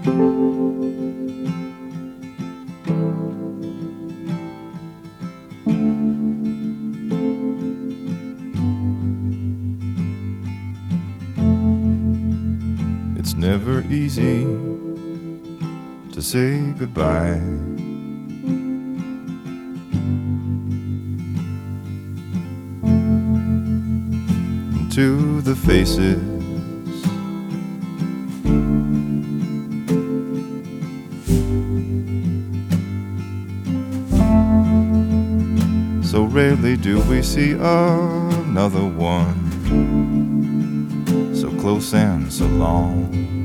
It's never easy to say goodbye. And to the faces so rarely do we see another one, so close and so long.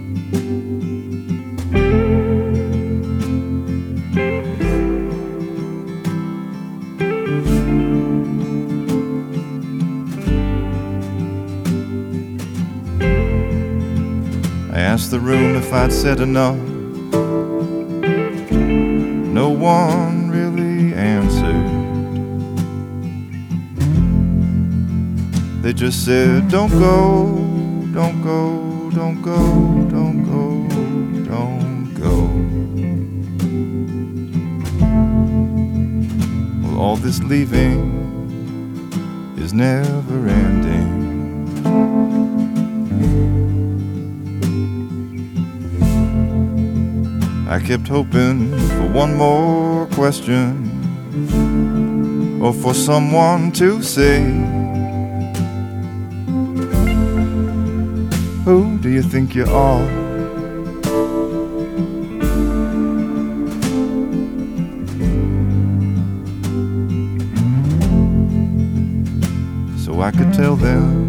I asked the room if I'd said enough. No one really answered. They just said, don't go, don't go, don't go, don't go, don't go. Well, all this leaving is never ending. I kept hoping for one more question, or for someone to say, who do you think you are? So I could tell them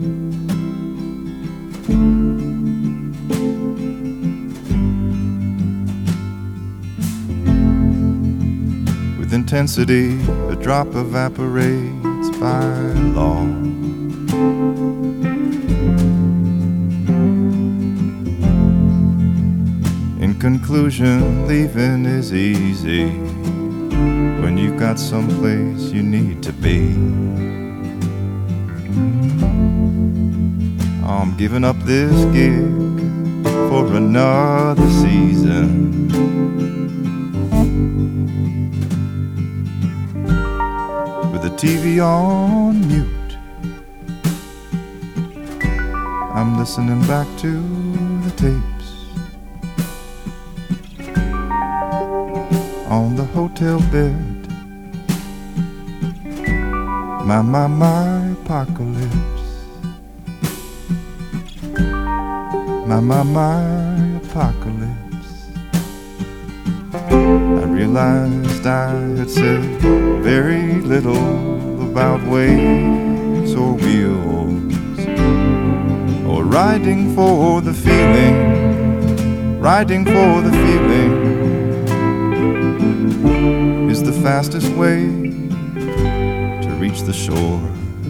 with intensity, a drop evaporates by law. In conclusion, leaving is easy when you've got someplace you need to be. I'm giving up this gig for another season. With the TV on mute, I'm listening back to the tapes on the hotel bed. My apocalypse. My apocalypse. I realized I had said very little about waves or wheels, or riding for the feeling. Riding for the feeling is the fastest way to reach the shore,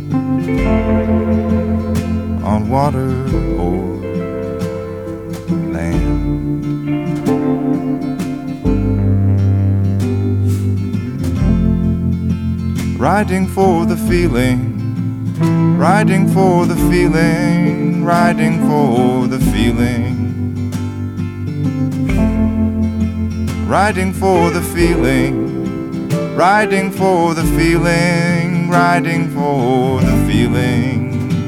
on water or land. Riding for the feeling, riding for the feeling, riding for the feeling. Riding for the feeling, riding for the feeling, riding for the feeling.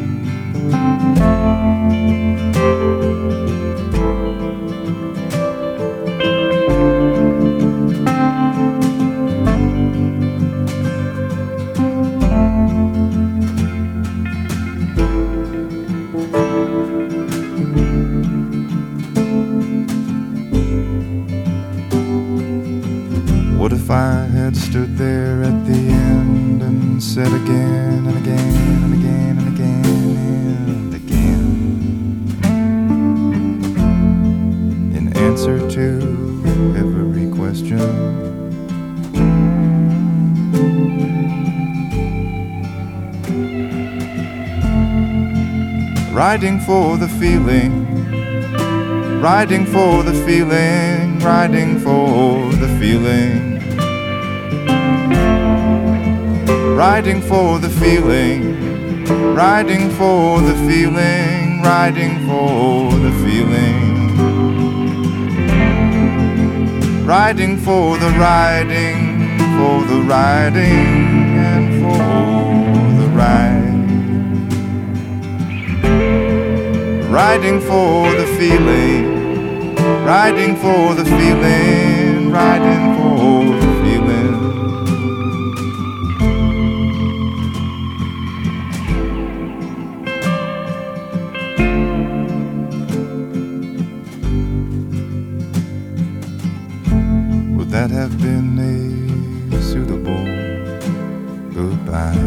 What if I had stood there at the end and said again and again and again and again and again, in answer to every question, riding for the feeling, riding for the feeling, riding for the feeling. Riding for the feeling, riding for the feeling, riding for the feeling. riding for the riding, for the riding, and for the ride. Riding for the feeling, riding for the feeling, riding for the feeling. Would that have been a suitable goodbye?